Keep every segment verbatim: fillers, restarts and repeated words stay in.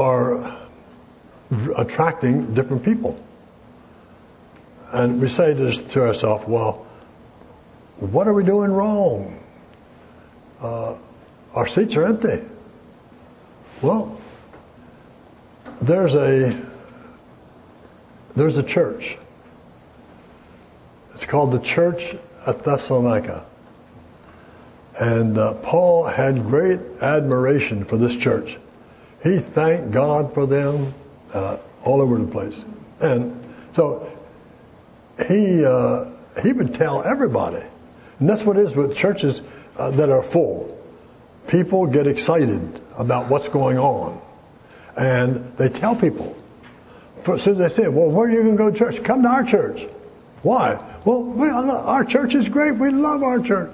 are attracting different people. And we say this to ourselves, well, what are we doing wrong? Uh, our seats are empty. Well, there's a there's a church. It's called the Church at Thessalonica. And uh, Paul had great admiration for this church. He thanked God for them uh, all over the place. And so he uh, he would tell everybody. And that's what it is with churches uh, that are full. People get excited about what's going on. And they tell people. So they say, well, where are you going to go to church? Come to our church. Why? Well, we, our church is great. We love our church.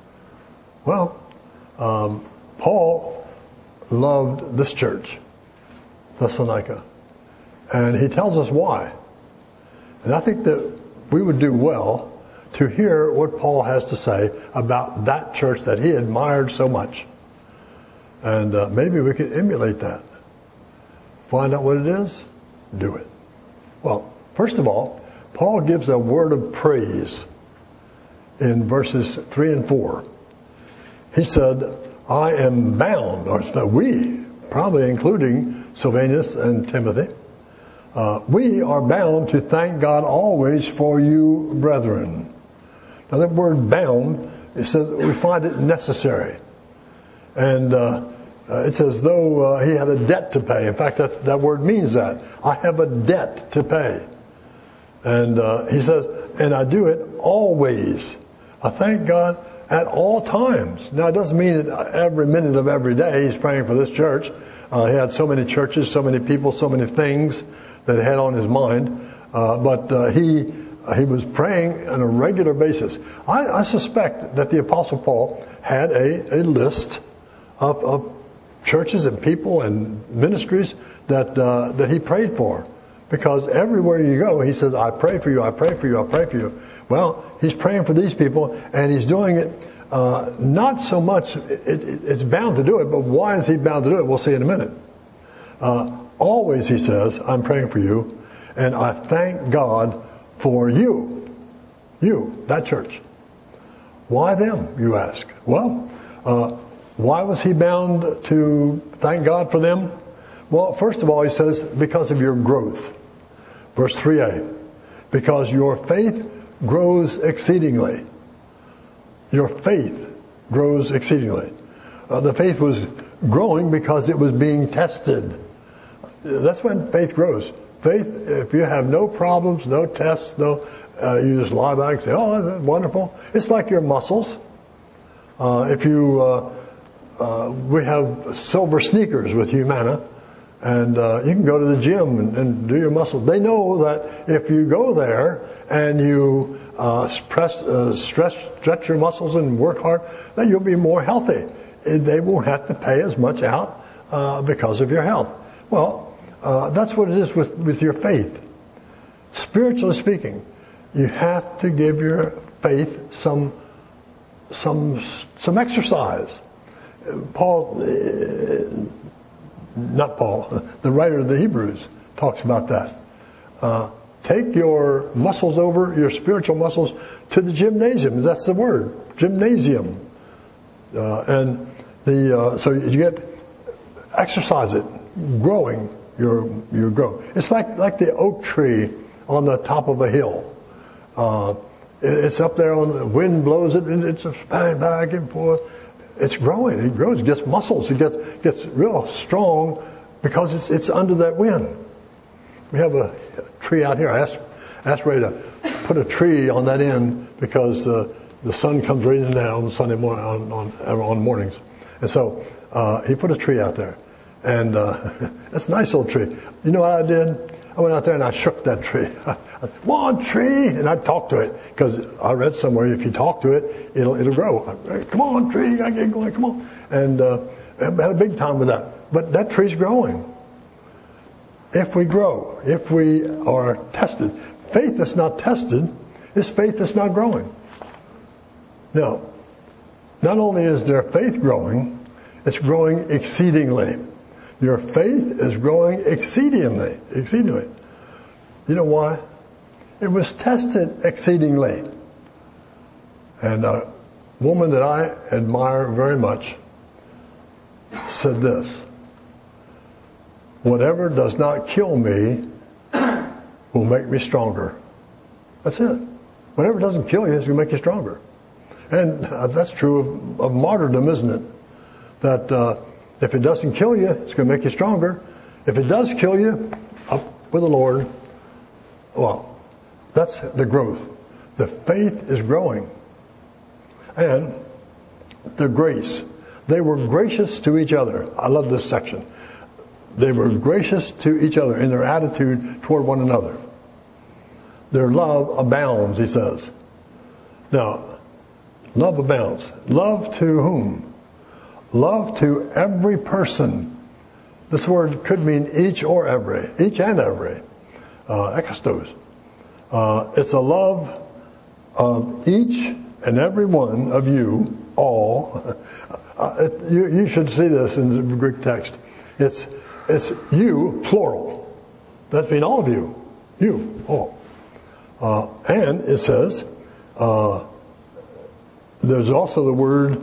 Well, um, Paul loved this church, Thessalonica. And he tells us why. And I think that we would do well to hear what Paul has to say about that church that he admired so much. And uh, maybe we could emulate that. Find out what it is, do it. Well, first of all, Paul gives a word of praise in verses three and four. He said, I am bound, or so we, probably including Silvanus and Timothy, uh, we are bound to thank God always for you, brethren. Now that word bound, it says we find it necessary. And uh, uh, it's as though uh, he had a debt to pay. In fact, that, that word means that. I have a debt to pay. And uh, he says, and I do it always. I thank God at all times. Now, it doesn't mean that every minute of every day he's praying for this church. Uh, he had so many churches, so many people, so many things that he had on his mind. Uh, but uh, he he was praying on a regular basis. I, I suspect that the Apostle Paul had a, a list of, of churches and people and ministries that uh, that he prayed for. Because everywhere you go, he says, I pray for you, I pray for you, I pray for you. Well, he's praying for these people, and he's doing it uh, not so much, it, it, it's bound to do it, but why is he bound to do it? We'll see in a minute. Uh, always, he says, I'm praying for you, and I thank God for you. You, that church. Why them, you ask? Well, uh, why was he bound to thank God for them? Well, first of all, he says, because of your growth. Verse three a. Because your faith grows exceedingly. Your faith grows exceedingly. Uh, the faith was growing because it was being tested. That's when faith grows. Faith, if you have no problems, no tests, no, uh, you just lie back and say, oh, that's wonderful. It's like your muscles. Uh, if you, uh, uh, we have silver sneakers with Humana. And uh, you can go to the gym and, and do your muscles. They know that if you go there and you uh, press, uh, stretch, stretch your muscles and work hard, then you'll be more healthy. They won't have to pay as much out uh, because of your health. Well, uh, that's what it is with, with your faith. Spiritually speaking, you have to give your faith some some some exercise. Paul. Uh, Not Paul, the writer of the Hebrews talks about that. Uh, take your muscles over, your spiritual muscles, to the gymnasium. That's the word, gymnasium. Uh, and the uh, so you get exercise it, growing your your growth. It's like like the oak tree on the top of a hill. Uh, it, it's up there, on the wind blows it, and it's just back and forth. It's growing. It grows. It gets muscles. It gets gets real strong because it's it's under that wind. We have a tree out here. I asked asked Ray to put a tree on that end because uh, the sun comes raining down on Sunday morning on on, on mornings, and so uh, he put a tree out there, and uh, it's a nice old tree. You know what I did? I went out there and I shook that tree. Come on, tree, and I talked to it because I read somewhere if you talk to it, it'll it'll grow. Come on, tree, you gotta get going. Come on, and uh, I had a big time with that. But that tree's growing. If we grow, if we are tested, faith that's not tested is faith that's not growing. No, not only is their faith growing, it's growing exceedingly. Your faith is growing exceedingly. Exceedingly. You know why? It was tested exceedingly. And a woman that I admire very much said this: whatever does not kill me will make me stronger. That's it. Whatever doesn't kill you is going to make you stronger. And uh, that's true of, of martyrdom, isn't it? That uh, if it doesn't kill you, it's going to make you stronger. If it does kill you, up with the Lord. Well, that's the growth. The faith is growing. And the grace. They were gracious to each other. I love this section. They were gracious to each other in their attitude toward one another. Their love abounds, he says. Now, love abounds. Love to whom? Love to every person. This word could mean each or every. Each and every. Uh, ekastos. Uh, it's a love of each and every one of you, all. Uh, it, you, you should see this in the Greek text. It's it's you, plural. That means all of you. You, all. Uh, and it says, uh, there's also the word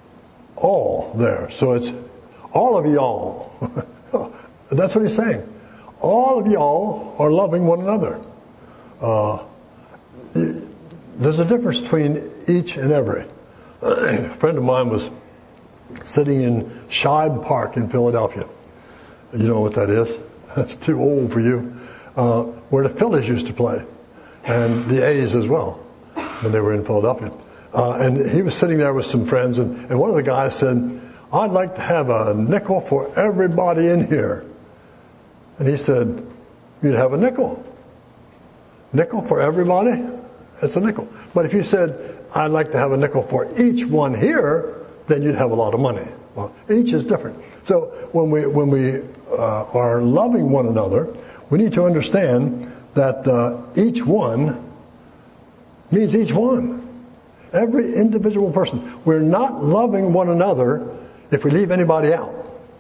all there. So it's all of y'all. That's what he's saying. All of y'all are loving one another. Uh, there's a difference between each and every. A friend of mine was sitting in Shibe Park in Philadelphia. You know what that is? That's too old for you. Uh, where the Phillies used to play. And the A's as well, when they were in Philadelphia. Uh, and he was sitting there with some friends, and, and one of the guys said, I'd like to have a nickel for everybody in here. And he said, you'd have a nickel. Nickel for everybody? It's a nickel. But if you said, I'd like to have a nickel for each one here, then you'd have a lot of money. Well, each is different. So when we when we uh, are loving one another, we need to understand that uh, each one means each one. Every individual person. We're not loving one another if we leave anybody out.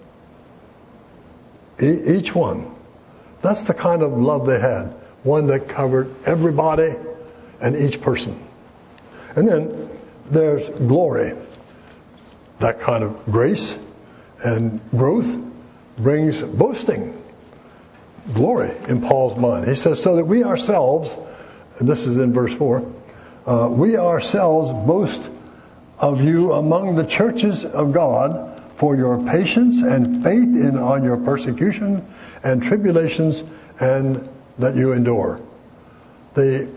E- each one. That's the kind of love they had. One that covered everybody and each person. And then there's glory. That kind of grace and growth brings boasting. Glory in Paul's mind. He says, so that we ourselves, and this is in verse four, uh, we ourselves boast of you among the churches of God for your patience and faith in all your persecution and tribulations and that you endure. The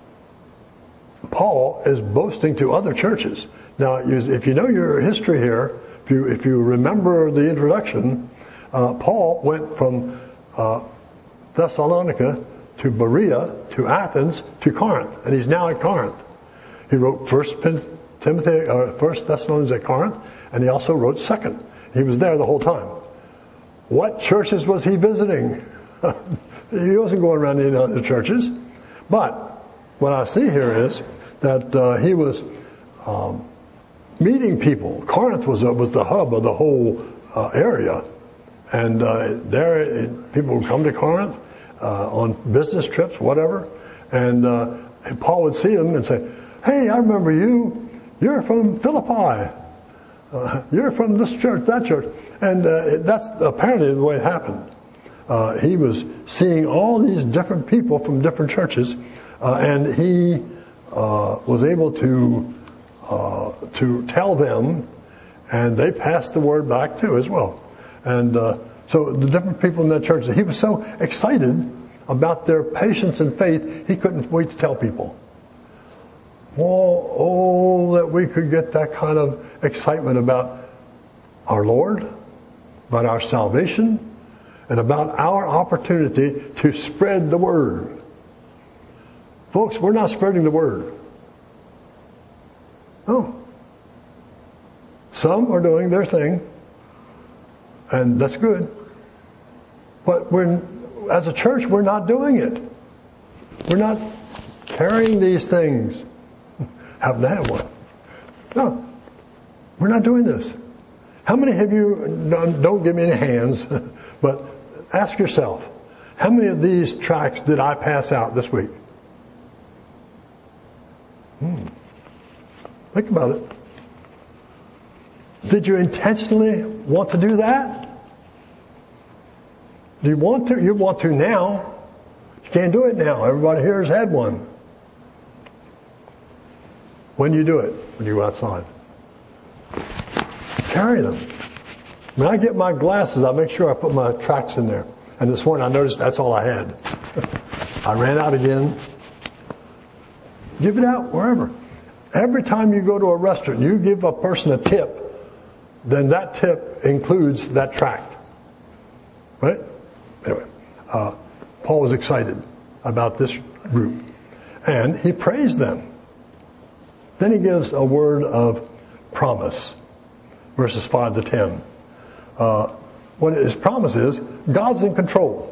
Paul is boasting to other churches. Now, if you know your history here, if you if you remember the introduction, uh, Paul went from uh, Thessalonica to Berea to Athens to Corinth, and he's now at Corinth. He wrote First Timothy, or First Thessalonians at Corinth, and he also wrote Second. He was there the whole time. What churches was he visiting? He wasn't going around any other churches. But what I see here is that uh, he was um, meeting people. Corinth was uh, was the hub of the whole uh, area, and uh, there it, people would come to Corinth uh, on business trips, whatever. And, uh, and Paul would see them and say, "Hey, I remember you. You're from Philippi. Uh, you're from this church, that church." And uh, that's apparently the way it happened. Uh, he was seeing all these different people from different churches, uh, and he uh, was able to uh, to tell them, and they passed the word back too as well. And uh, so the different people in that church, he was so excited about their patience and faith, he couldn't wait to tell people. Oh, oh, that we could get that kind of excitement about our Lord, about our salvation, and about our opportunity to spread the word. Folks, we're not spreading the word. No. Some are doing their thing, and that's good. But we're, as a church, we're not doing it. We're not carrying these things. Happen to have one. No. We're not doing this. How many of you, don't, don't give me any hands, but ask yourself, how many of these tracts did I pass out this week? Hmm. Think about it. Did you intentionally want to do that? Do you want to? You want to now. You can't do it now. Everybody here has had one. When do you do it? When you go outside. Carry them. When I get my glasses, I make sure I put my tracts in there. And this morning I noticed that's all I had. I ran out again. Give it out wherever. Every time you go to a restaurant, you give a person a tip, then that tip includes that tract. Right? Anyway, uh, Paul was excited about this group. And he praised them. Then he gives a word of promise. Verses five to ten. Uh, what his promise is, God's in control.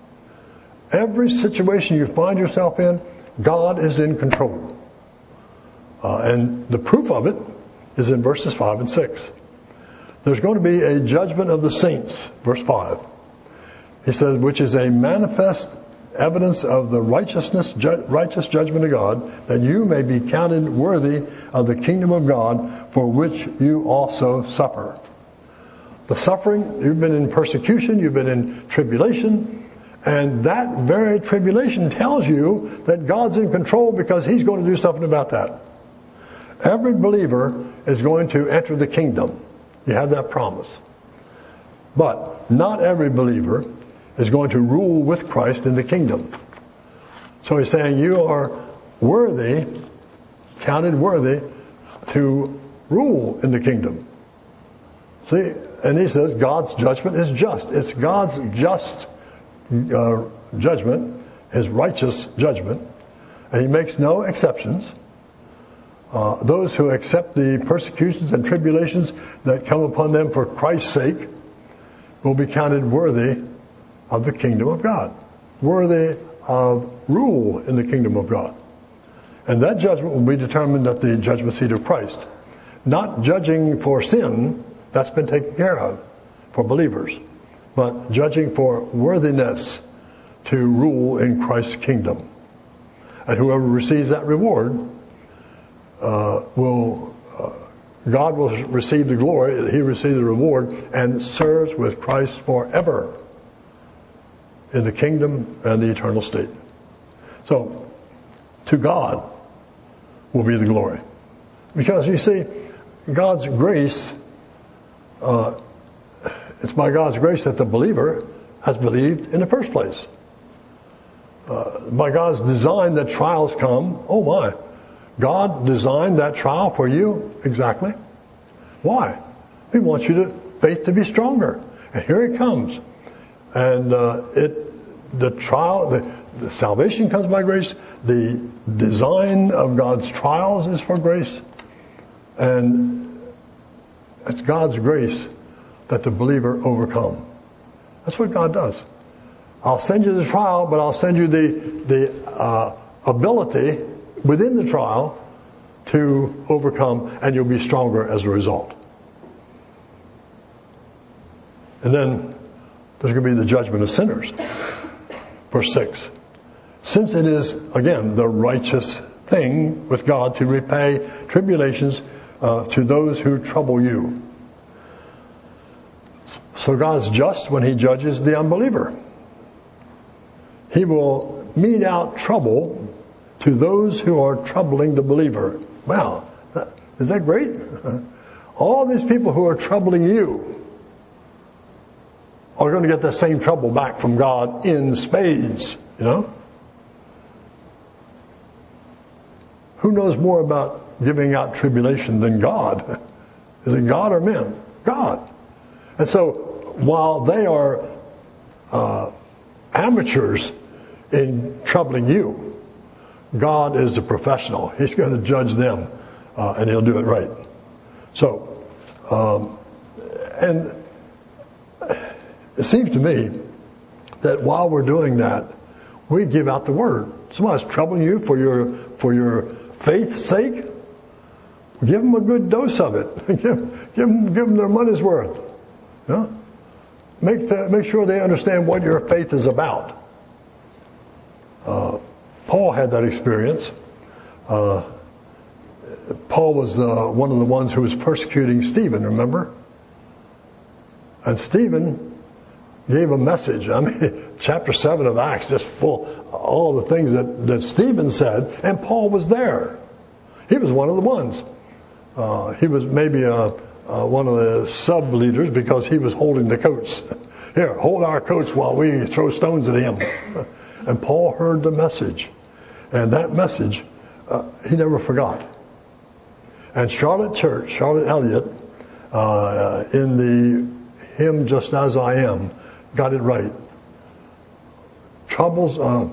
Every situation you find yourself in, God is in control. Uh, and the proof of it is in verses five and six. There's going to be a judgment of the saints, verse five. He says, which is a manifest evidence of the righteousness, ju- righteous judgment of God, that you may be counted worthy of the kingdom of God, for which you also suffer. The suffering, you've been in persecution, you've been in tribulation, and that very tribulation tells you that God's in control because He's going to do something about that. Every believer is going to enter the kingdom. You have that promise. But not every believer is going to rule with Christ in the kingdom. So he's saying you are worthy, counted worthy, to rule in the kingdom. See, and he says God's judgment is just. It's God's just uh, judgment, His righteous judgment, and He makes no exceptions. Uh, those who accept the persecutions and tribulations that come upon them for Christ's sake will be counted worthy of the kingdom of God, worthy of rule in the kingdom of God. And that judgment will be determined at the judgment seat of Christ. Not judging for sin, that's been taken care of for believers, but judging for worthiness to rule in Christ's kingdom. And whoever receives that reward uh, will, uh, God will receive the glory, He receives the reward, and serves with Christ forever in the kingdom and the eternal state. So, to God will be the glory. Because you see, God's grace, uh, it's by God's grace that the believer has believed in the first place. Uh, by God's design that trials come, oh my, God designed that trial for you exactly. Why? He wants you to faith to be stronger. And here it comes. And uh, it, the trial, the, the salvation comes by grace. The design of God's trials is for grace. And it's God's grace that the believer overcome. That's what God does. I'll send you the trial, but I'll send you the, the uh, ability within the trial to overcome, and you'll be stronger as a result. And then there's going to be the judgment of sinners. Verse six. Since it is, again, the righteous thing with God to repay tribulations uh, to those who trouble you. So God's just when He judges the unbeliever. He will mete out trouble to those who are troubling the believer. Wow, that, is that great? All these people who are troubling you are going to get the same trouble back from God in spades, you know? Who knows more about giving out tribulation than God? Is it God or men? God. And so, while they are uh, amateurs in troubling you, God is the professional. He's going to judge them, uh, and He'll do it right. So, um, and it seems to me that while we're doing that, we give out the word. Somebody's troubling you for your for your faith's sake. Give them a good dose of it. give, give, them, give them their money's worth. You know? Make, the, make sure they understand what your faith is about. Uh, Paul had that experience. Uh, Paul was uh, one of the ones who was persecuting Stephen, remember? And Stephen gave a message. I mean, chapter seven of Acts, just full of all the things that, that Stephen said, and Paul was there. He was one of the ones. Uh, he was maybe a, uh, one of the sub-leaders because he was holding the coats. Here, hold our coats while we throw stones at him. And Paul heard the message. And that message, uh, he never forgot. And Charlotte Church, Charlotte Elliott, uh, in the hymn Just As I Am, got it right. Troubles, uh,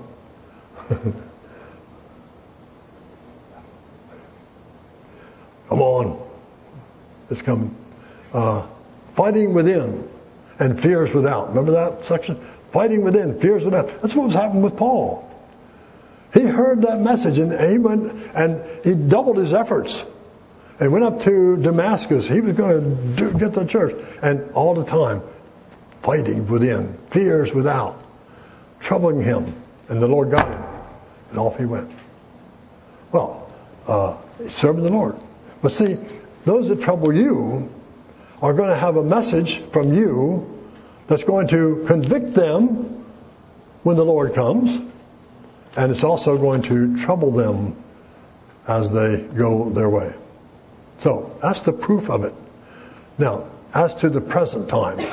come on, it's coming. Uh, fighting within and fears without. Remember that section? Fighting within, fears without. That's what was happening with Paul. He heard that message and he went and he doubled his efforts. And went up to Damascus. He was going to do, get the church. And all the time, fighting within, fears without, troubling him. And the Lord got him. And off he went. Well, uh, serving the Lord. But see, those that trouble you are going to have a message from you that's going to convict them when the Lord comes. And it's also going to trouble them as they go their way. So, that's the proof of it. Now, as to the present time,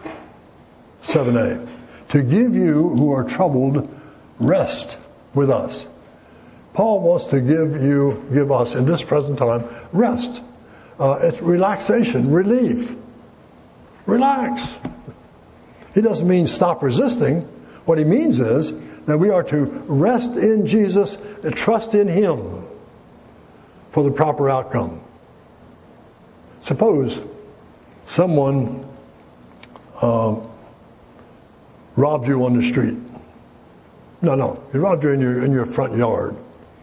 seven A, to give you who are troubled rest with us. Paul wants to give you, give us in this present time, rest. Uh, it's relaxation, relief. Relax. He doesn't mean stop resisting. What he means is that we are to rest in Jesus and trust in Him for the proper outcome. Suppose someone uh, robbed you on the street. No, no. He robbed you in your in your front yard.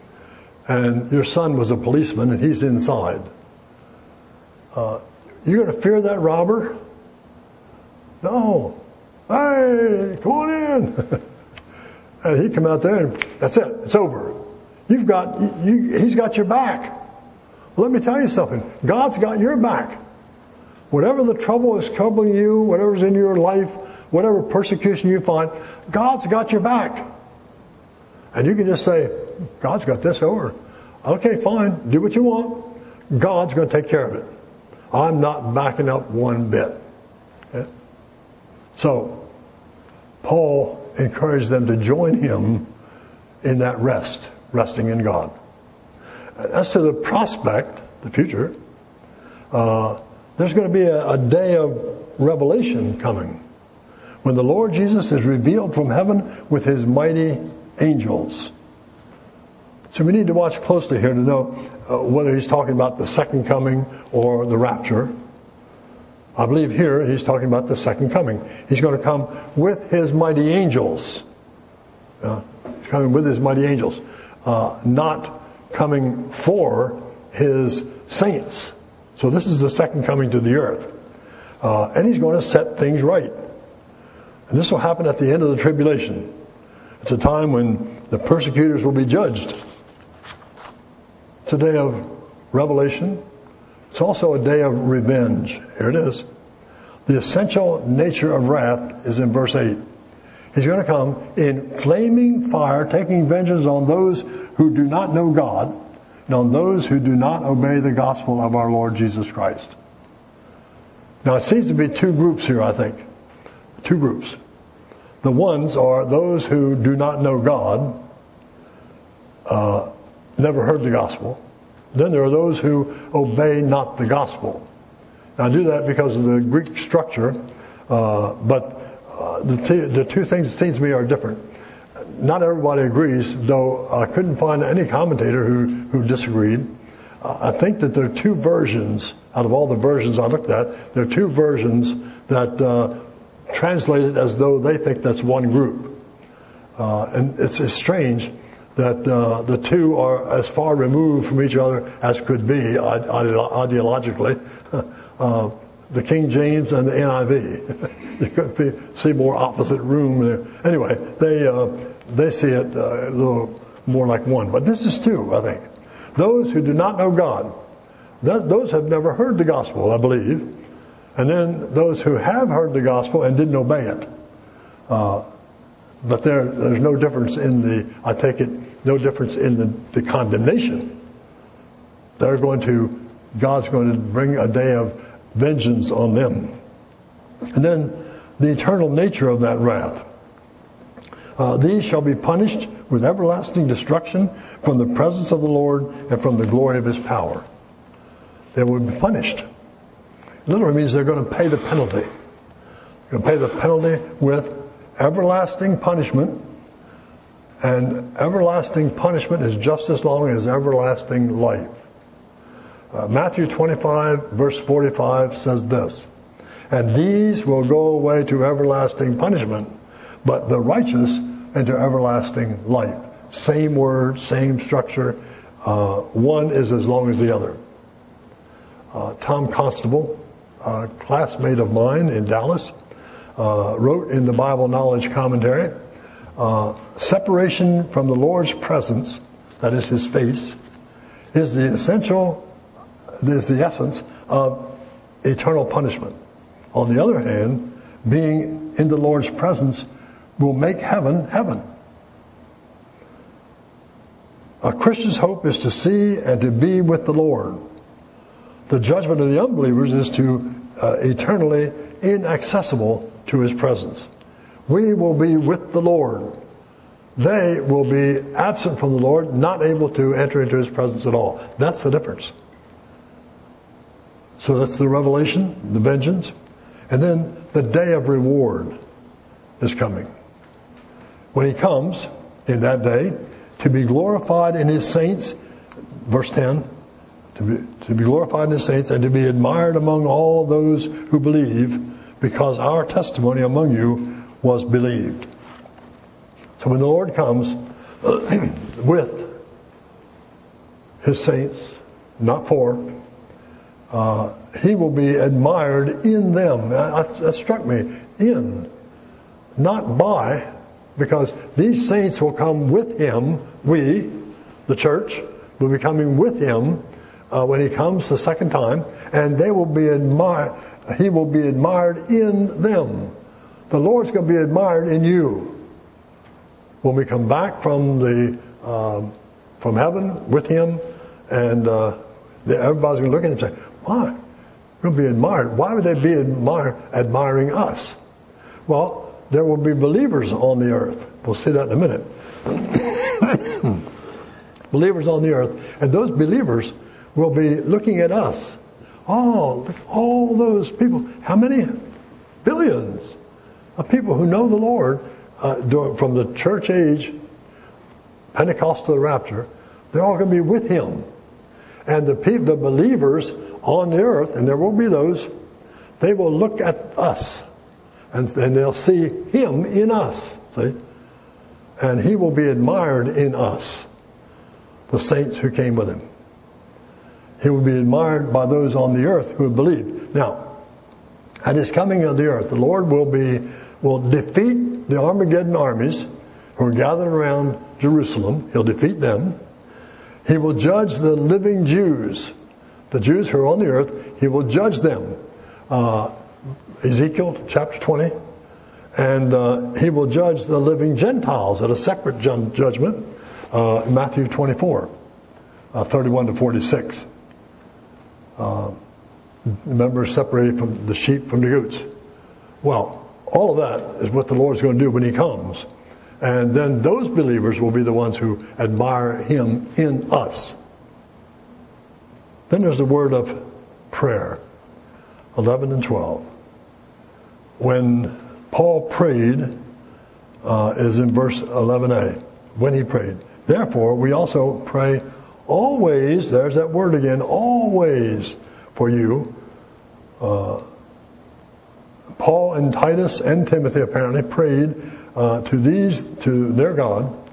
And your son was a policeman and he's inside. Uh, you're going to fear that robber? No. Hey, come on in. And he'd come out there and that's it. It's over. You've got, you, he's got your back. Well, let me tell you something. God's got your back. Whatever the trouble is troubling you, whatever's in your life, whatever persecution you find, God's got your back. And you can just say, God's got this over. Okay, fine. Do what you want. God's going to take care of it. I'm not backing up one bit. Okay? So, Paul encouraged them to join him in that rest, resting in God. As to the prospect, the future, uh, there's going to be a, a day of revelation coming when the Lord Jesus is revealed from heaven with His mighty angels. So we need to watch closely here to know uh, whether He's talking about the second coming or the rapture. I believe here He's talking about the second coming. He's going to come with His mighty angels. Uh, he's coming with His mighty angels. Uh, not coming for His saints. So this is the second coming to the earth. Uh, and He's going to set things right. And this will happen at the end of the tribulation. It's a time when the persecutors will be judged. It's a day of revelation. It's also a day of revenge. Here it is. The essential nature of wrath is in verse eight. He's going to come in flaming fire, taking vengeance on those who do not know God and on those who do not obey the gospel of our Lord Jesus Christ. Now it seems to be two groups here, I think. Two groups. The ones are those who do not know God, uh, never heard the gospel. Then there are those who obey not the gospel. Now I do that because of the Greek structure, uh, but uh, the, t- the two things, it seems to me, are different. Not everybody agrees, though I couldn't find any commentator who, who disagreed. Uh, I think that there are two versions, out of all the versions I looked at, there are two versions that uh, translate it as though they think that's one group. Uh, and it's, it's strange that uh, the two are as far removed from each other as could be ide- ideologically. Uh, the King James and the N I V. You could be, see more opposite room there. Anyway, they uh, they see it uh, a little more like one. But this is two, I think. Those who do not know God, th- those have never heard the gospel, I believe. And then those who have heard the gospel and didn't obey it. Uh, but there, there's no difference in the, I take it, no difference in the, the condemnation. They're going to, God's going to bring a day of vengeance on them. And then the eternal nature of that wrath. Uh, these shall be punished with everlasting destruction from the presence of the Lord and from the glory of His power. They will be punished. Literally means they're going to pay the penalty. They're going to pay the penalty with everlasting punishment. And everlasting punishment is just as long as everlasting life. Uh, Matthew twenty-five, verse forty-five says this, and these will go away to everlasting punishment, but the righteous into everlasting life. Same word, same structure. Uh, one is as long as the other. Uh, Tom Constable, a classmate of mine in Dallas, uh, wrote in the Bible Knowledge Commentary, uh, separation from the Lord's presence, that is His face, is the essential, is the essence of eternal punishment. On the other hand, being in the Lord's presence will make heaven heaven. A Christian's hope is to see and to be with the Lord. The judgment of the unbelievers is to uh, eternally inaccessible to His presence. We will be with the Lord. They will be absent from the Lord, not able to enter into His presence at all. That's the difference. So that's the revelation, the vengeance. And then the day of reward is coming. When He comes in that day to be glorified in His saints, verse ten, to be, to be glorified in His saints and to be admired among all those who believe, because our testimony among you was believed. So when the Lord comes with His saints, not for, uh, He will be admired in them. That, that struck me. In, not by, because these saints will come with Him. We, the church, will be coming with Him uh, when He comes the second time, and they will be admired. He will be admired in them. The Lord's going to be admired in you. When we come back from the uh, from heaven with Him, and uh, everybody's going to look at Him and say, "Why? We're going to be admired. Why would they be admire, admiring us?" Well, there will be believers on the earth. We'll see that in a minute. Believers on the earth, and those believers will be looking at us. Oh, look, all those people. How many? Billions of people who know the Lord. Uh, from the church age, Pentecostal rapture, they're all going to be with Him. And the people, the believers on the earth, and there will be those, they will look at us, and, and they'll see Him in us, see? And He will be admired in us, the saints who came with Him. He will be admired by those on the earth who have believed. Now, at His coming on the earth, the Lord will be will defeat the Armageddon armies who are gathered around Jerusalem. He'll defeat them. He will judge the living Jews, the Jews who are on the earth. He will judge them. Uh, Ezekiel chapter twenty. And uh, He will judge the living Gentiles at a separate ju- judgment. Uh, Matthew twenty-four, uh, thirty-one to forty-six. Uh, remember, separated from the sheep from the goats. Well, all of that is what the Lord's going to do when He comes. And then those believers will be the ones who admire Him in us. Then there's the word of prayer, eleven and twelve. When Paul prayed, uh, is in verse eleven a, when he prayed. Therefore, we also pray always, there's that word again, always for you. Uh, Paul and Titus and Timothy apparently prayed uh, to these, to their God,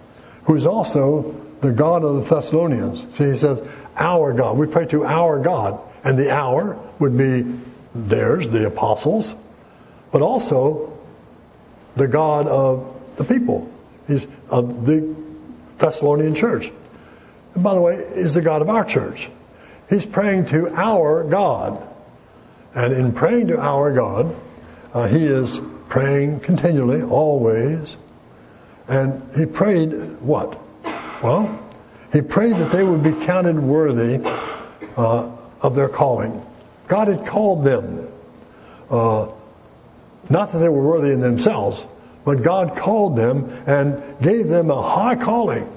who's also the God of the Thessalonians. See, he says, our God. We pray to our God. And the our would be theirs, the apostles, but also the God of the people. He's of the Thessalonian church. And by the way, is the God of our church. He's praying to our God. And in praying to our God, uh, he is praying continually, always. And he prayed what? Well, he prayed that they would be counted worthy uh, of their calling. God had called them. Uh, not that they were worthy in themselves, but God called them and gave them a high calling.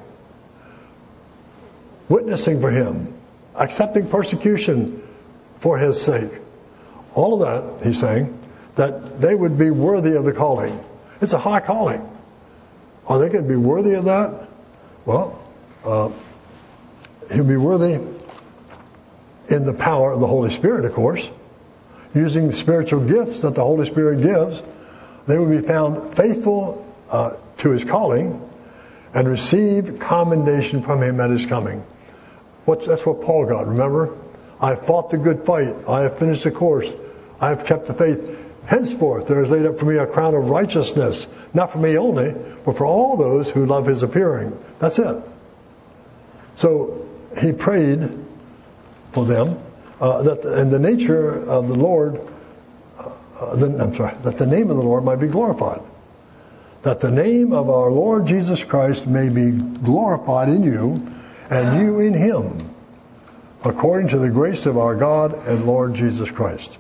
Witnessing for him. Accepting persecution for his sake. All of that, he's saying, that they would be worthy of the calling. It's a high calling. Are they going to be worthy of that? Well, uh, he'll be worthy in the power of the Holy Spirit, of course. Using the spiritual gifts that the Holy Spirit gives, they will be found faithful uh, to his calling and receive commendation from him at his coming. What's, that's what Paul got, remember? I have fought the good fight. I have finished the course. I have kept the faith. Henceforth there is laid up for me a crown of righteousness, not for me only, but for all those who love his appearing. That's it. So he prayed for them, uh, that the, and the nature of the Lord, uh, the, I'm sorry, that the name of the Lord might be glorified. That the name of our Lord Jesus Christ may be glorified in you, and you in him, according to the grace of our God and Lord Jesus Christ.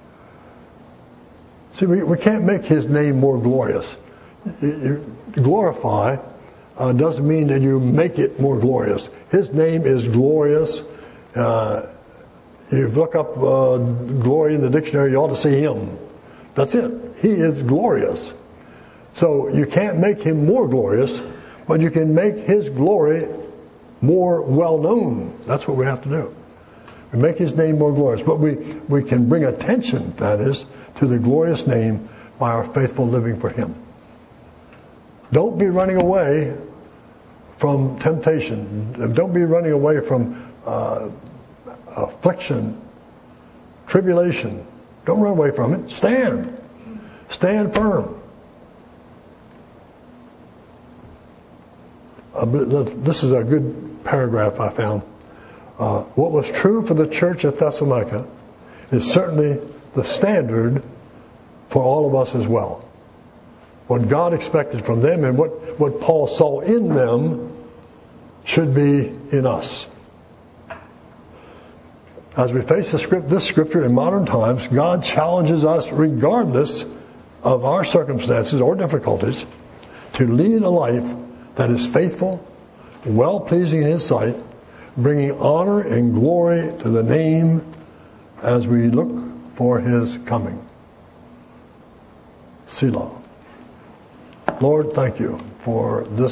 See, we, we can't make his name more glorious. You, you glorify uh, doesn't mean that you make it more glorious. His name is glorious. Uh, you look up uh, glory in the dictionary, you ought to see him. That's it. He is glorious. So you can't make him more glorious, but you can make his glory more well known. That's what we have to do. We make his name more glorious. But we, we can bring attention, that is, to the glorious name by our faithful living for him. Don't be running away from temptation. Don't be running away from uh, affliction, tribulation. Don't run away from it. Stand. Stand firm. Uh, this is a good paragraph I found. Uh, what was true for the church at Thessalonica is certainly the standard for all of us as well. What God expected from them and what, what Paul saw in them should be in us. As we face the script, this scripture in modern times, God challenges us regardless of our circumstances or difficulties to lead a life that is faithful, well-pleasing in his sight, bringing honor and glory to the name as we look for his coming. Selah. Lord, thank you for this